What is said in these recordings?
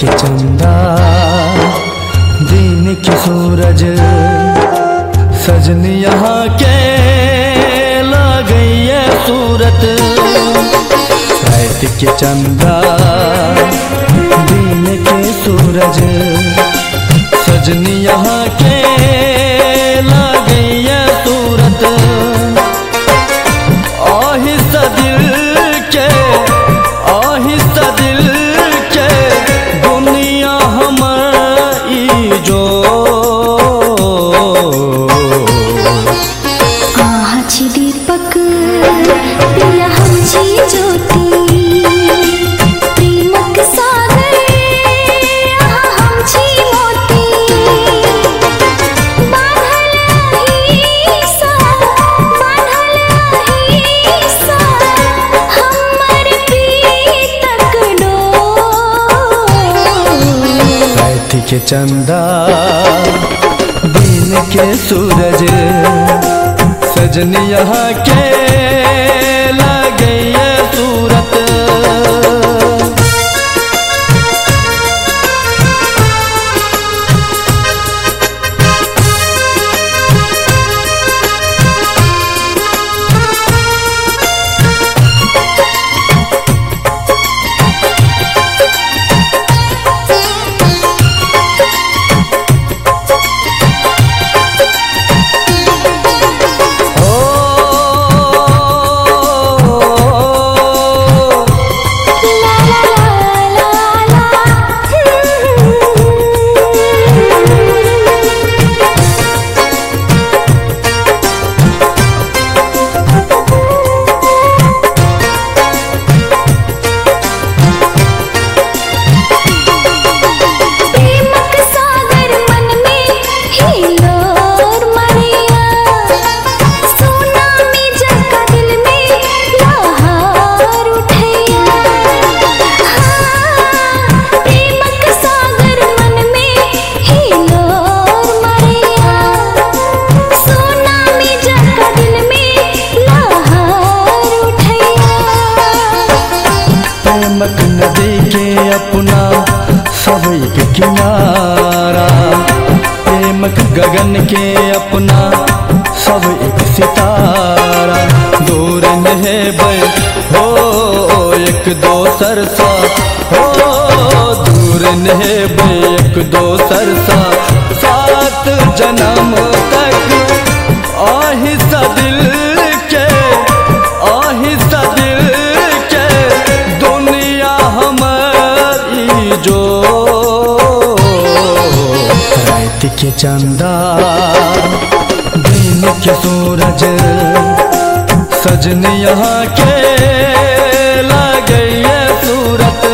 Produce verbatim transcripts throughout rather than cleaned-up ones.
के चंदा दिन के सूरज सजनी यहाँ के ला गई है सूरत। रात के चंदा दिन के सूरज सजनी यहाँ के ला गई है सूरत। आहिस्ता दिल के आहिस्ता दिल के दुनिया हमारी जो आछी दीपक पिया हमची ज्योति प्रेमक सागर आहा हमची मोती बांधल ही सा बांधल ही सा हमर प्रीतक डोर। रात के चंदा दिन के सूरज सजनी यहाँ के ला गई है सूरत। प्रेमक नदी के अपना सब एक किनारा, प्रेमक गगन के अपना सब एक सितारा। दूर नहीं बे हो एक दो सरसा हो, दूर नहीं बे एक दो सरसा। सात जन्म तक आहिस्ता दिल के आहिस्ता दिल के दुनिया हमारी जो। रात के चंदा दिन के सूरज सजनी यहाँ के ला गई है सूरत।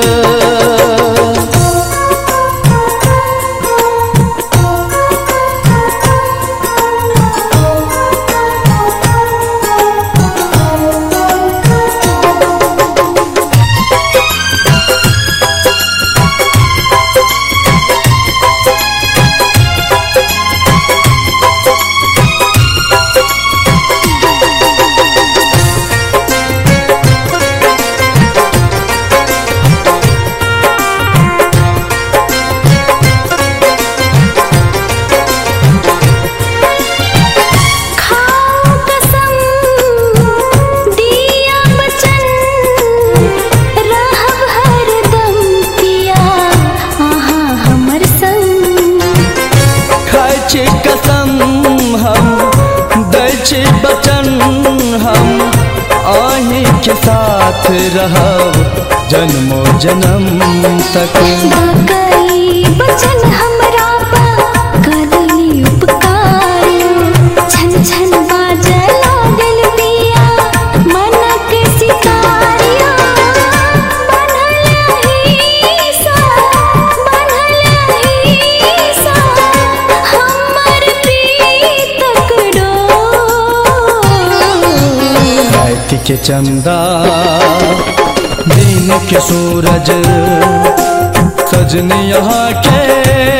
कसम हम दै छी बचन हम आही के साथ रहब जन्मो जन्म तक। बचन हमरा करली उपकार छन छन बाजे लागल पिया मनक सितारिया। बनल ही सा बनल ही सा हमर प्रीतक डोर। रात के चंदा दिन के सूरज सजनी यहाँ के